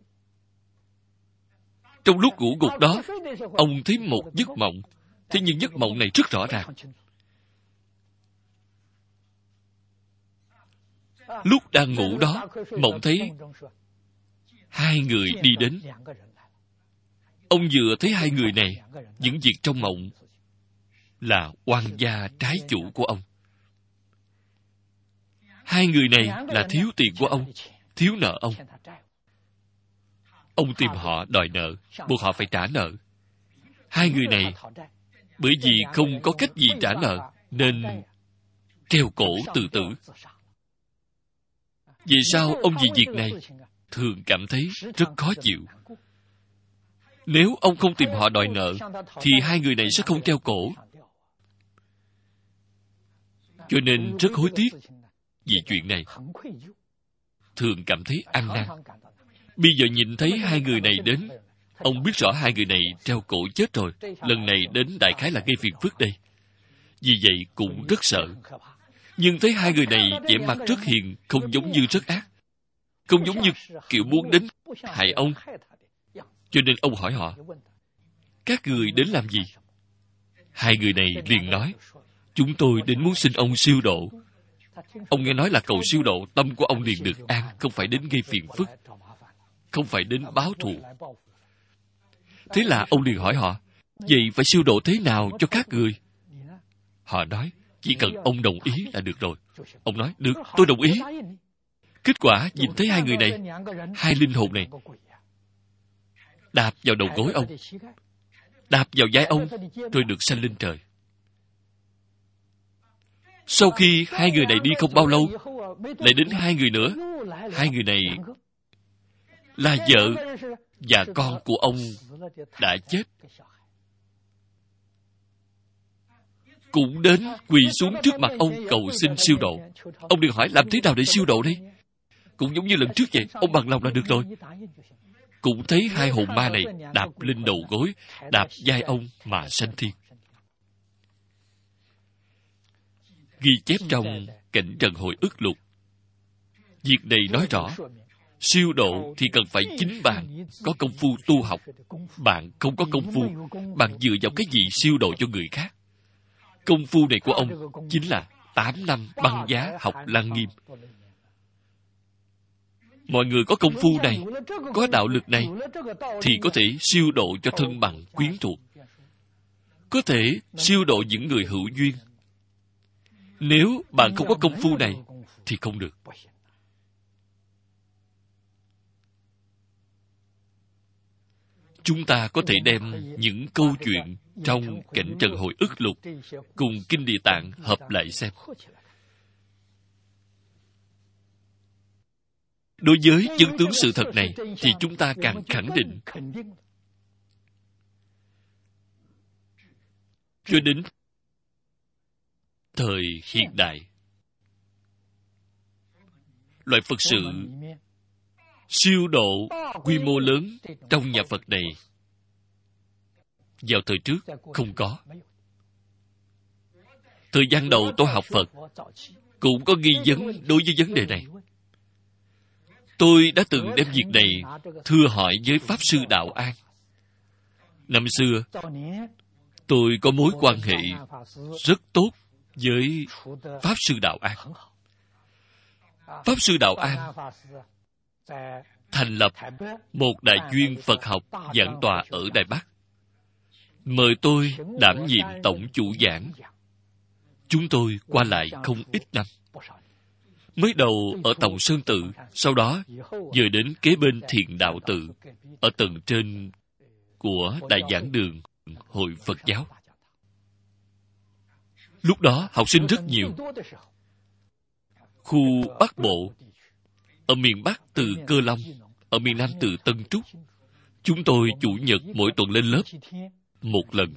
A: Trong lúc ngủ gục đó, ông thấy một giấc mộng, thế nhưng giấc mộng này rất rõ ràng. Lúc đang ngủ đó, mộng thấy hai người đi đến. Ông vừa thấy hai người này, những việc trong mộng là oan gia trái chủ của ông. Hai người này là thiếu tiền của ông, thiếu nợ ông. Ông tìm họ đòi nợ, buộc họ phải trả nợ. Hai người này, bởi vì không có cách gì trả nợ, nên treo cổ tự tử. Vì sao ông vì việc này thường cảm thấy rất khó chịu? Nếu ông không tìm họ đòi nợ, thì hai người này sẽ không treo cổ. Cho nên rất hối tiếc vì chuyện này, thường cảm thấy ăn năn. Bây giờ nhìn thấy hai người này đến, ông biết rõ hai người này treo cổ chết rồi. Lần này đến đại khái là gây phiền phức đây. Vì vậy cũng rất sợ. Nhưng thấy hai người này vẻ mặt rất hiền, không giống như rất ác, không giống như kiểu muốn đến hại ông. Cho nên ông hỏi họ, các người đến làm gì? Hai người này liền nói, chúng tôi đến muốn xin ông siêu độ. Ông nghe nói là cầu siêu độ, tâm của ông liền được an, không phải đến gây phiền phức, không phải đến báo thù. Thế là ông liền hỏi họ, vậy phải siêu độ thế nào cho các người? Họ nói, chỉ cần ông đồng ý là được rồi. Ông nói, được, tôi đồng ý. Kết quả nhìn thấy hai người này, hai linh hồn này, đạp vào đầu gối ông, đạp vào vai ông, rồi được sanh lên trời. Sau khi hai người này đi không bao lâu, lại đến hai người nữa. Hai người này là vợ và con của ông đã chết, cũng đến quỳ xuống trước mặt ông cầu xin siêu độ. Ông đừng hỏi làm thế nào để siêu độ đây. Cũng giống như lần trước vậy, ông bằng lòng là được rồi. Cũng thấy hai hồn ma này đạp lên đầu gối, đạp vai ông mà sanh thiên. ghi chép trong Cảnh Trần Hội Ức Lục. Việc này nói rõ, siêu độ thì cần phải chính bạn có công phu tu học. Bạn không có công phu, bạn dựa vào cái gì siêu độ cho người khác? Công phu này của ông chính là tám năm băng giá học Lăng Nghiêm. Mọi người có công phu này, có đạo lực này, thì có thể siêu độ cho thân bằng quyến thuộc, có thể siêu độ những người hữu duyên. Nếu bạn không có công phu này thì không được. Chúng ta có thể đem những câu chuyện trong Cảnh Trần Hội Ức Lục cùng Kinh Địa Tạng hợp lại xem. Đối với chân tướng sự thật này thì chúng ta càng khẳng định. Cho đến thời hiện đại, loại Phật sự siêu độ quy mô lớn trong nhà Phật này vào thời trước không có. Thời gian đầu tôi học Phật cũng có nghi vấn đối với vấn đề này. Tôi đã từng đem việc này thưa hỏi với Pháp Sư Đạo An. Năm xưa, tôi có mối quan hệ rất tốt với Pháp Sư Đạo An. Pháp Sư Đạo An thành lập một đại duyên Phật học giảng tọa ở Đài Bắc, mời tôi đảm nhiệm tổng chủ giảng. Chúng tôi qua lại không ít năm. Mới đầu ở Tổng Sơn Tự, sau đó dời đến kế bên Thiện Đạo Tự, ở tầng trên của Đại Giảng Đường Hội Phật giáo. Lúc đó học sinh rất nhiều. Khu Bắc Bộ, ở miền Bắc từ Cơ Long, ở miền Nam từ Tân Trúc. Chúng tôi chủ nhật mỗi tuần lên lớp một lần.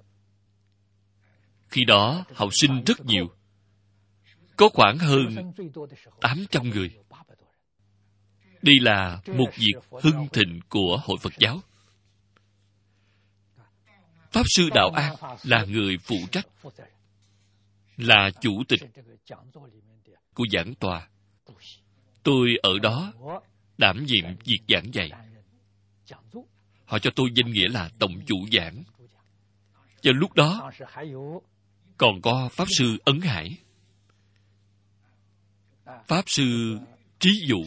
A: Khi đó học sinh rất nhiều, có khoảng hơn tám trăm người. Đây là một việc hưng thịnh của Hội Phật giáo. Pháp Sư Đạo An là người phụ trách, là chủ tịch của giảng tòa. Tôi ở đó đảm nhiệm việc giảng dạy. Họ cho tôi danh nghĩa là tổng chủ giảng. Và lúc đó còn có Pháp Sư Ấn Hải, Pháp Sư Trí Dụ.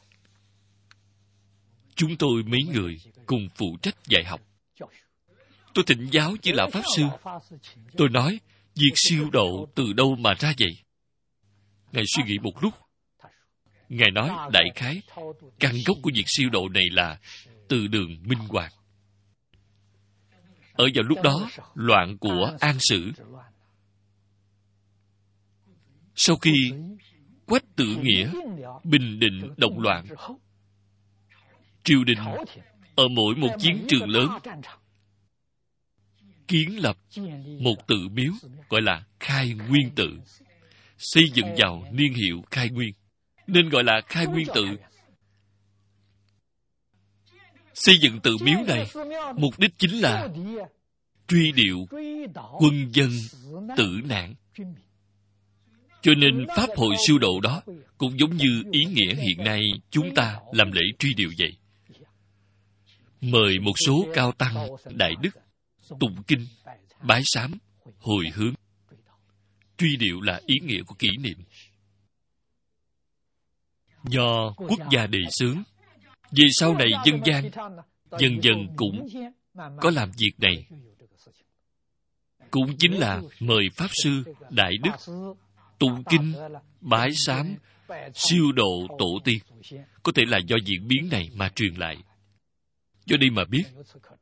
A: Chúng tôi mấy người cùng phụ trách dạy học. Tôi thỉnh giáo với lão Pháp Sư. Tôi nói, việc siêu độ từ đâu mà ra vậy? Ngài suy nghĩ một lúc. Ngài nói đại khái, căn gốc của việc siêu độ này là từ đường Minh Hoàng. Ở vào lúc đó, loạn của An Sử. Sau khi Quách Tử Nghĩa bình định động loạn, triều đình ở mỗi một chiến trường lớn kiến lập một tự miếu gọi là Khai Nguyên Tự, xây dựng vào niên hiệu Khai Nguyên, nên gọi là Khai Nguyên Tự. Xây dựng tự miếu này mục đích chính là truy điệu quân dân tử nạn. Cho nên pháp hội siêu độ đó cũng giống như ý nghĩa hiện nay chúng ta làm lễ truy điệu vậy. Mời một số cao tăng đại đức tụng kinh, bái sám, hồi hướng. Truy điệu là ý nghĩa của kỷ niệm. Do quốc gia đề xướng, về sau này dân gian dần dần cũng có làm việc này. Cũng chính là mời Pháp Sư, Đại Đức tụng kinh, bái sám, siêu độ tổ tiên. Có thể là do diễn biến này mà truyền lại. Do đây mà biết,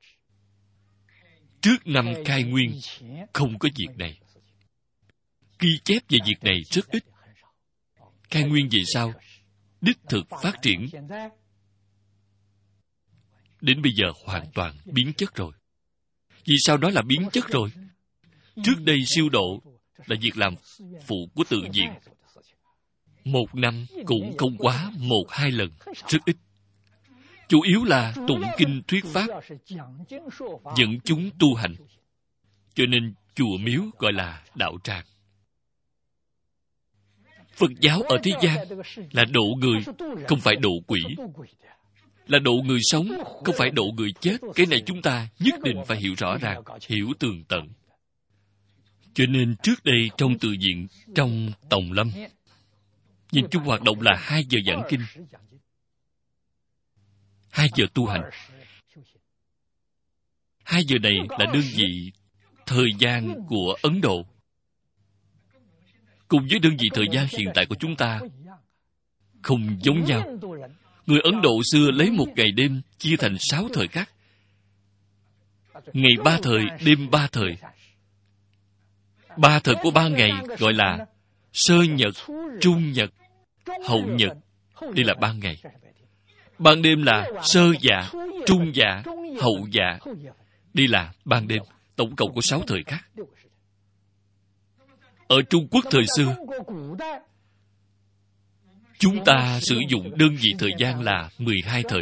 A: trước năm Khai Nguyên không có việc này. Ghi chép về việc này rất ít. Khai Nguyên về sau đích thực phát triển, đến bây giờ hoàn toàn biến chất rồi. Vì sao nói là biến chất rồi? Trước đây siêu độ là việc làm phụ của tự nhiên. Một năm cũng không quá một hai lần, rất ít. Chủ yếu là tụng kinh thuyết pháp, dẫn chúng tu hành. Cho nên chùa miếu gọi là đạo tràng. Phật giáo ở thế gian là độ người, không phải độ quỷ. Là độ người sống, không phải độ người chết. Cái này chúng ta nhất định phải hiểu rõ ràng, hiểu tường tận. Cho nên trước đây trong tự viện, trong Tòng Lâm, nhìn chung hoạt động là hai giờ giảng kinh, hai giờ tu hành. Hai giờ này là đơn vị thời gian của Ấn Độ. Cùng với đơn vị thời gian hiện tại của chúng ta không giống nhau. Người Ấn Độ xưa lấy một ngày đêm chia thành sáu thời khắc. Ngày ba thời, đêm ba thời. Ba thời của ba ngày gọi là sơ nhật, trung nhật, hậu nhật. Đây là ba ngày. Ban đêm là sơ dạ, trung dạ, hậu dạ. Đây là ban đêm. Tổng cộng có sáu thời khắc. Ở Trung Quốc thời xưa, chúng ta sử dụng đơn vị thời gian là mười hai thời.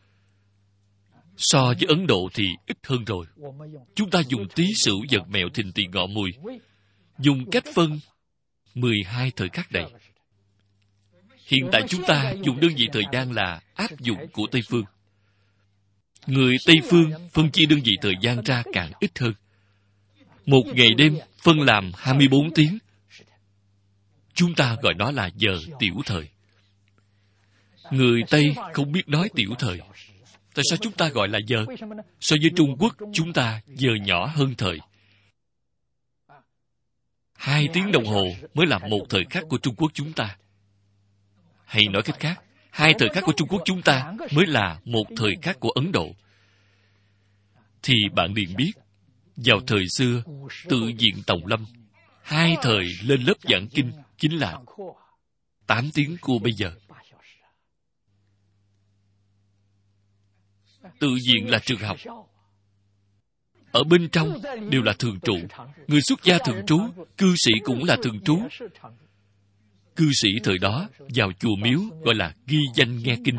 A: So với Ấn Độ thì ít hơn rồi. Chúng ta dùng tý sửu dần mẹo thìn tỵ ngọ mùi, dùng cách phân mười hai thời khắc này. Hiện tại chúng ta dùng đơn vị thời gian là áp dụng của Tây Phương. Người Tây Phương phân chia đơn vị thời gian ra càng ít hơn. Một ngày đêm phân làm hai mươi bốn tiếng. Chúng ta gọi nó là giờ tiểu thời. Người Tây không biết nói tiểu thời. Tại sao chúng ta gọi là giờ? So với Trung Quốc, chúng ta giờ nhỏ hơn thời. Hai tiếng đồng hồ mới là một thời khắc của Trung Quốc chúng ta. Hay nói cách khác, hai thời khắc của Trung Quốc chúng ta mới là một thời khắc của Ấn Độ. Thì bạn liền biết, vào thời xưa, tự viện Tòng Lâm, hai thời lên lớp giảng kinh chính là tám tiếng của bây giờ. Tự viện là trường học. Ở bên trong đều là thường trụ. Người xuất gia thường trú, cư sĩ cũng là thường trú. Cư sĩ thời đó vào chùa miếu gọi là ghi danh nghe kinh.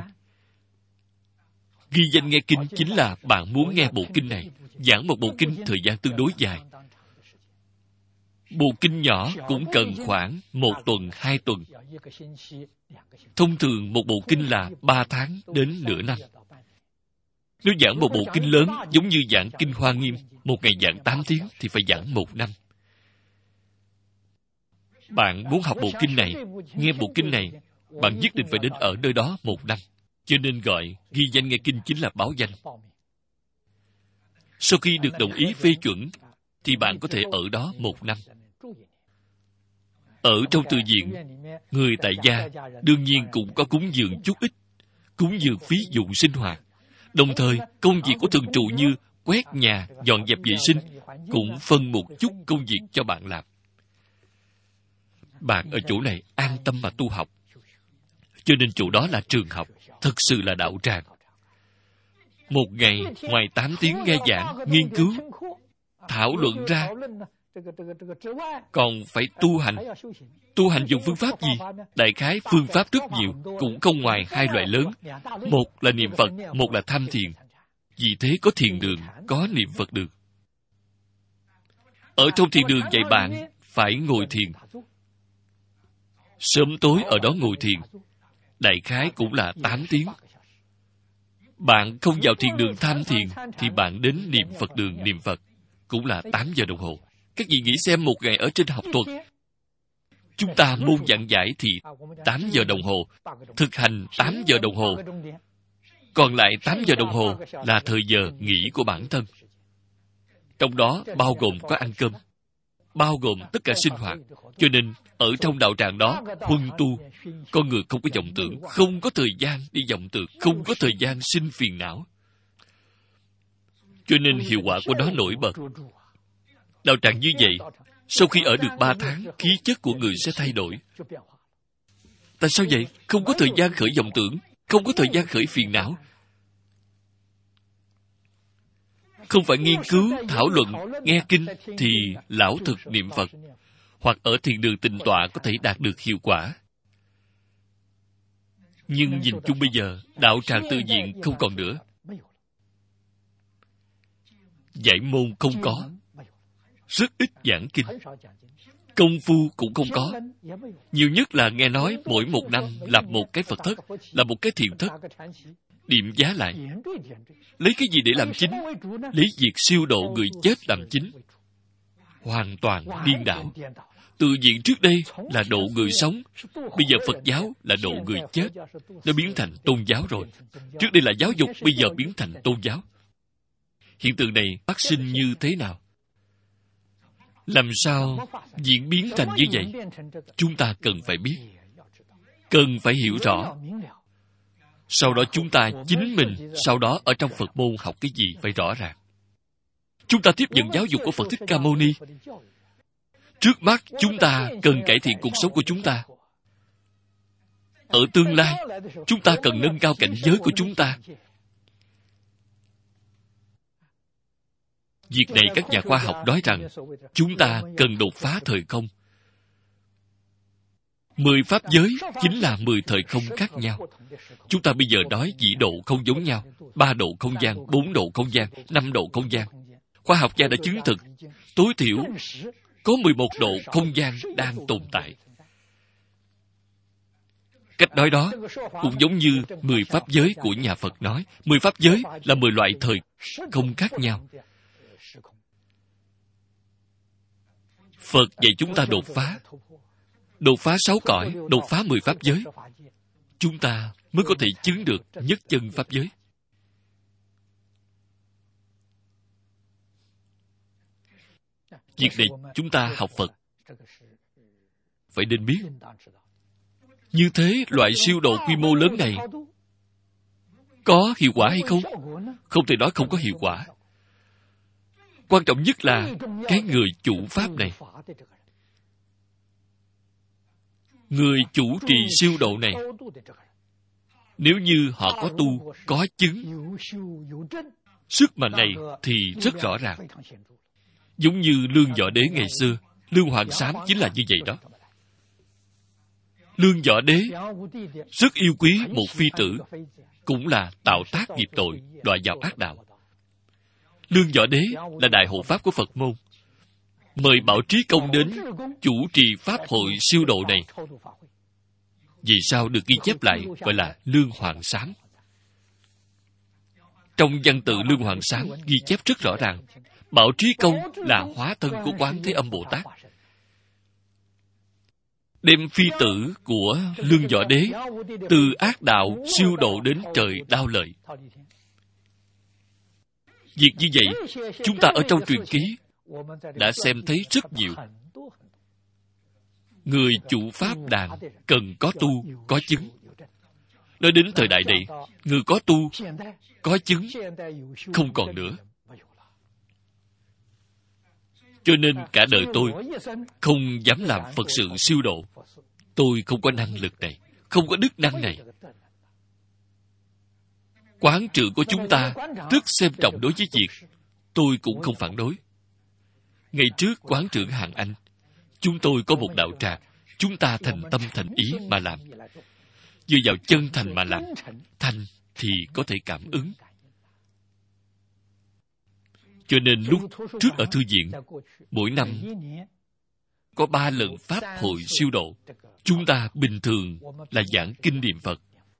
A: Ghi danh nghe kinh chính là bạn muốn nghe bộ kinh này. Giảng một bộ kinh thời gian tương đối dài. Bộ kinh nhỏ cũng cần khoảng một tuần, hai tuần. Thông thường một bộ kinh là ba tháng đến nửa năm. Nếu giảng một bộ kinh lớn giống như giảng kinh Hoa Nghiêm, một ngày giảng tám tiếng thì phải giảng một năm. Bạn muốn học bộ kinh này, nghe bộ kinh này, bạn nhất định phải đến ở nơi đó một năm. Cho nên gọi ghi danh nghe kinh chính là báo danh. Sau khi được đồng ý phê chuẩn, thì bạn có thể ở đó một năm. Ở trong tự viện, người tại gia đương nhiên cũng có cúng dường chút ít, cúng dường phí dụng sinh hoạt. Đồng thời, công việc của thường trụ như quét nhà, dọn dẹp vệ sinh cũng phân một chút công việc cho bạn làm. Bạn ở chỗ này an tâm mà tu học. Cho nên chỗ đó là trường học, thực sự là đạo tràng. Một ngày ngoài tám tiếng nghe giảng, nghiên cứu, thảo luận ra, còn phải tu hành. Tu hành dùng phương pháp gì? Đại khái phương pháp rất nhiều, cũng không ngoài hai loại lớn. Một là niệm Phật, một là tham thiền. Vì thế có thiền đường, có niệm Phật đường. Ở trong thiền đường dạy bạn phải ngồi thiền. Sớm tối ở đó ngồi thiền. Đại khái cũng là tám tiếng. Bạn không vào thiền đường tham thiền, thì bạn đến niệm Phật đường niệm Phật. Cũng là tám giờ đồng hồ. Các vị nghĩ xem, một ngày ở trên học thuật, chúng ta môn giảng giải thì tám giờ đồng hồ, thực hành tám giờ đồng hồ. Còn lại tám giờ đồng hồ là thời giờ nghỉ của bản thân. Trong đó bao gồm có ăn cơm, bao gồm tất cả sinh hoạt. Cho nên, ở trong đạo tràng đó, huân tu, con người không có vọng tưởng, không có thời gian đi vọng tưởng, không có thời gian sinh phiền não. Cho nên hiệu quả của nó nổi bật. Đạo tràng như vậy, sau khi ở được ba tháng, khí chất của người sẽ thay đổi. Tại sao vậy? Không có thời gian khởi vọng tưởng, không có thời gian khởi phiền não. Không phải nghiên cứu, thảo luận, nghe kinh, thì lão thực niệm Phật. Hoặc ở thiền đường tịnh tọa có thể đạt được hiệu quả. Nhưng nhìn chung bây giờ, đạo tràng tự viện không còn nữa. Dạy môn không có. Rất ít giảng kinh. công phu cũng không có. Nhiều nhất là nghe nói mỗi một năm lập một cái Phật thất, là một cái thiền thất, điểm giá lại. Lấy cái gì để làm chính? Lấy việc siêu độ người chết làm chính. Hoàn toàn điên đảo. Tự diện trước đây là độ người sống, bây giờ Phật giáo là độ người chết. Nó biến thành tôn giáo rồi. Trước đây là giáo dục, bây giờ biến thành tôn giáo. Hiện tượng này phát sinh như thế nào? Làm sao diễn biến thành như vậy? Chúng ta cần phải biết, cần phải hiểu rõ. Sau đó chúng ta chính mình, sau đó ở trong Phật môn học cái gì phải rõ ràng. Chúng ta tiếp nhận giáo dục của Phật Thích Ca Mâu Ni. Trước mắt chúng ta cần cải thiện cuộc sống của chúng ta. Ở tương lai, chúng ta cần nâng cao cảnh giới của chúng ta. Việc này các nhà khoa học nói rằng chúng ta cần đột phá thời không. Mười pháp giới chính là mười thời không khác nhau. Chúng ta bây giờ nói dĩ độ không giống nhau. Ba độ không gian, bốn độ không gian, năm độ không gian. Khoa học gia đã chứng thực tối thiểu có mười một độ không gian đang tồn tại. Cách nói đó cũng giống như mười pháp giới của nhà Phật nói. Mười pháp giới là mười loại thời không khác nhau. Phật dạy chúng ta đột phá. Đột phá sáu cõi, đột phá mười pháp giới. Chúng ta mới có thể chứng được nhất chân pháp giới. Việc này chúng ta học Phật phải nên biết. Như thế loại siêu độ quy mô lớn này có hiệu quả hay không? Không thể nói không có hiệu quả. Quan trọng nhất là cái người chủ pháp này. Người chủ trì siêu độ này, nếu như họ có tu, có chứng, sức mạnh này thì rất rõ ràng. Giống như Lương Võ Đế ngày xưa, Lương Hoàng Sám chính là như vậy đó. Lương Võ Đế rất yêu quý một phi tử, cũng là tạo tác nghiệp tội, đọa vào ác đạo. Lương Võ Đế là đại hộ pháp của Phật môn, mời Bảo Trí Công đến chủ trì pháp hội siêu độ này. Vì sao được ghi chép lại gọi là Lương Hoàng Sám? Trong văn tự Lương Hoàng Sám ghi chép rất rõ ràng, Bảo Trí Công là hóa thân của Quán Thế Âm Bồ Tát, đem phi tử của Lương Võ Đế từ ác đạo siêu độ đến trời đao lợi. Việc như vậy, chúng ta ở trong truyền ký đã xem thấy rất nhiều. Người chủ pháp đàn cần có tu, có chứng. Nói đến thời đại này, người có tu, có chứng không còn nữa. Cho nên cả đời tôi không dám làm Phật sự siêu độ. Tôi không có năng lực này, không có đức năng này. Quán trưởng của chúng ta rất xem trọng đối với việc. Tôi cũng không phản đối. Ngày trước quán trưởng Hàng Anh, chúng tôi có một đạo tràng, chúng ta thành tâm thành ý mà làm. Dựa vào chân thành mà làm, thành thì có thể cảm ứng. Cho nên lúc trước ở thư viện, mỗi năm có ba lần pháp hội siêu độ. Chúng ta bình thường là giảng kinh niệm Phật.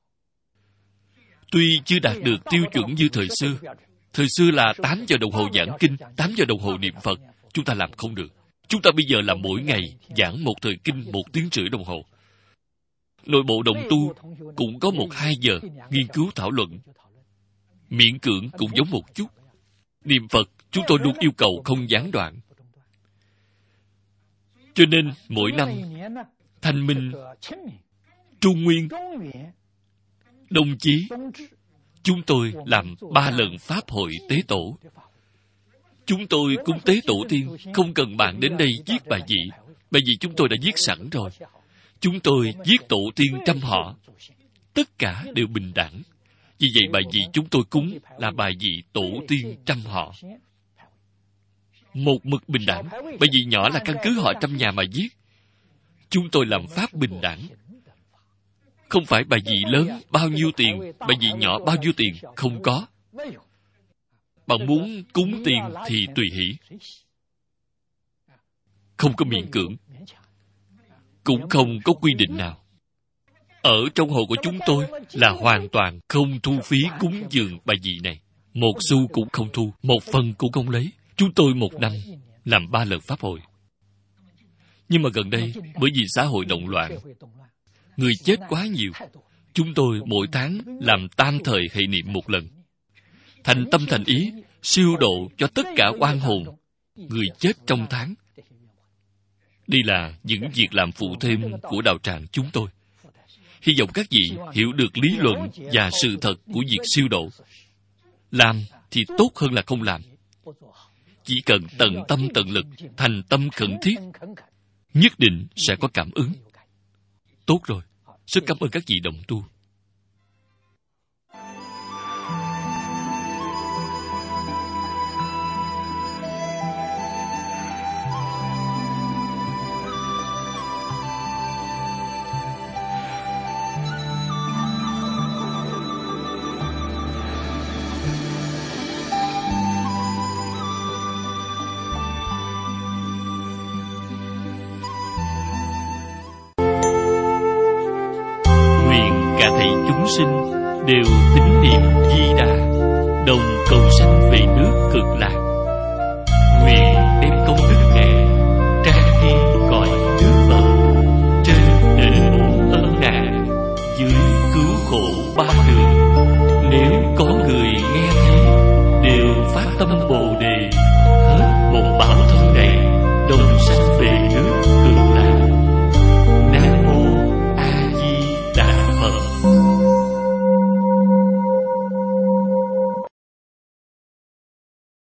A: Tuy chưa đạt được tiêu chuẩn như thời xưa, thời xưa là tám giờ đồng hồ giảng kinh, tám giờ đồng hồ niệm Phật, chúng ta làm không được. Chúng ta bây giờ là mỗi ngày giảng một thời kinh một tiếng rưỡi đồng hồ. Nội bộ đồng tu cũng có một hai giờ nghiên cứu thảo luận. Miễn cưỡng cũng giống một chút. Niệm Phật chúng tôi luôn yêu cầu không gián đoạn. Cho nên mỗi năm Thanh Minh, Trung Nguyên, Đông Chí, chúng tôi làm ba lần pháp hội tế tổ. Chúng tôi cúng tế tổ tiên, không cần bạn đến đây viết bài vị, bởi vì chúng tôi đã viết sẵn rồi. Chúng tôi viết tổ tiên trăm họ, tất cả đều bình đẳng. Vì vậy bài vị chúng tôi cúng là bài vị tổ tiên trăm họ. Một mực bình đẳng, bởi vì nhỏ là căn cứ họ trăm nhà mà viết. Chúng tôi làm pháp bình đẳng. Không phải bài vị lớn bao nhiêu tiền, bài vị nhỏ bao nhiêu tiền, không có. Bạn muốn cúng tiền thì tùy hỷ. Không có miễn cưỡng. cũng không có quy định nào. Ở trong hội của chúng tôi là hoàn toàn không thu phí cúng dường bài vị này. Một xu cũng không thu, một phần cũng không lấy. Chúng tôi một năm làm ba lần pháp hội. Nhưng mà gần đây, bởi vì xã hội động loạn, người chết quá nhiều, chúng tôi mỗi tháng làm tam thời hệ niệm một lần. Thành tâm thành ý, siêu độ cho tất cả oan hồn, người chết trong tháng. Đây là những việc làm phụ thêm của đạo tràng chúng tôi. Hy vọng các vị hiểu được lý luận và sự thật của việc siêu độ. Làm thì tốt hơn là không làm. Chỉ cần tận tâm tận lực, thành tâm khẩn thiết, nhất định sẽ có cảm ứng. Tốt rồi, rất cảm ơn các vị đồng tu. Cả thảy chúng sinh đều tín niệm Di Đà, đồng cầu sanh